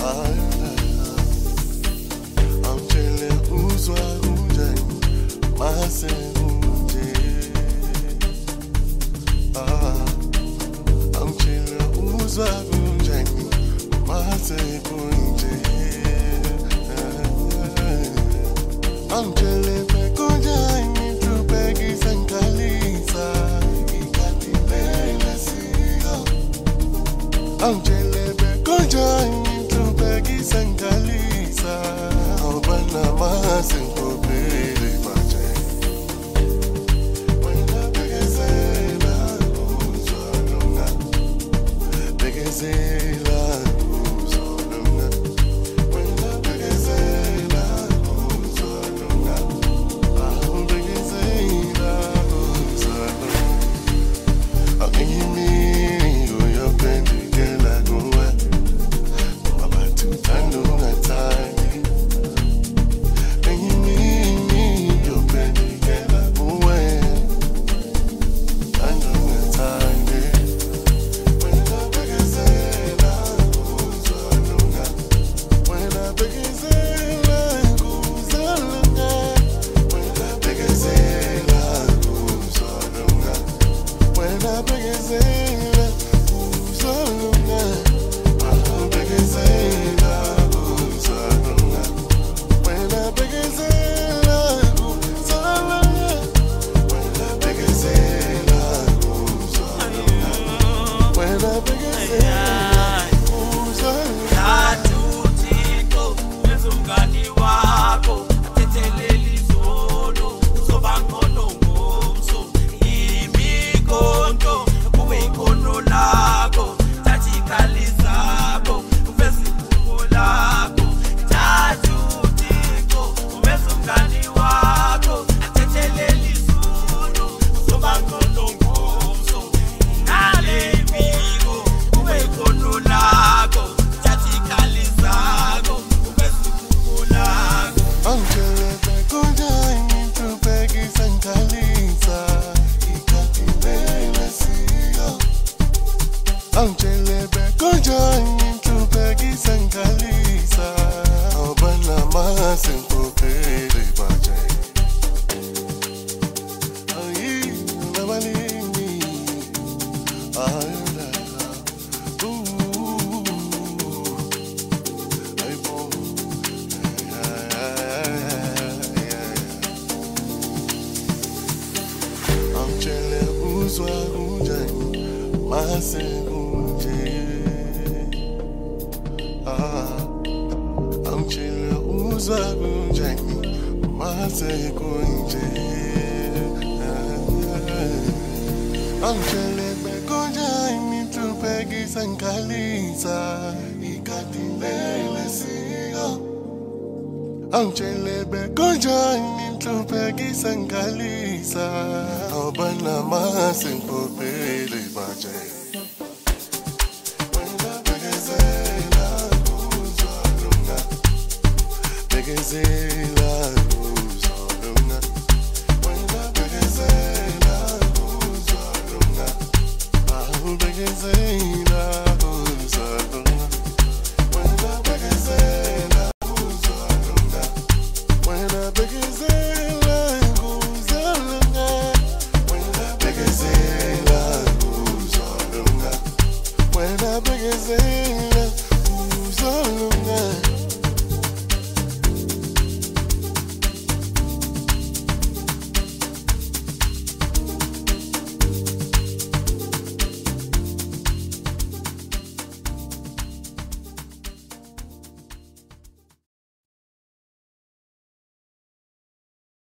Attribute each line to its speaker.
Speaker 1: Angele uzwa unjani mase unje. Angele uzwa unjani mase unje. Angele bekunjani tupegi sankalisa ikati lele siyo. Angele bekunjani tupegi sankalisa obana masenko pele baje. Wena begezela uzolunga, begezela uzolunga. Wena begezela uzolunga, begezela uzolunga. Angimi uyopendikela kuwe, wabathu thandunga tani. Angimi uyopendikela kuwe, thandunga tani. Wena begezela uzolunga, wena begezela uzolunga. Wena begezela uzolunga, wena begezela uzolunga. Begezela uzolunga, wena begezela uzolunga. Wena begezela uzolunga, wena begezela uzolunga.
Speaker 2: Thixo wezumngani wakho athetheleli izolo uzoba ngcono ngomso imikhonto kube ikhono lakho thatha ikhali zakho uveze iphupho lakho. Thixo wezumngani wakho athetheleli izolo uzoba ngcono ngomso nale imiko kube ikhono lakho thatha ikhali zakho uveze iphupho lakho.
Speaker 1: Angele bekunjani tupegi sankalisa ikati lele siyo. Angele bekunjani tupegi sankalisa obana masenko pele baje. Ayi nabalini ayla ay bo. Angele uzwa unjani mase unje. Angele uzwa unjani mase unje. Angele bekunjani tupegi sankalisa ikati lele siyo. Angele bekunjani tupegi sankalisa obana masenko pele baje. Wena begezela uzolunga, begezela uzolunga. Wena begezela uzolunga, begezela uzolunga. Wena begezela uzolunga, wena begezela uzolunga. Wena begezela uzolunga, wena begezela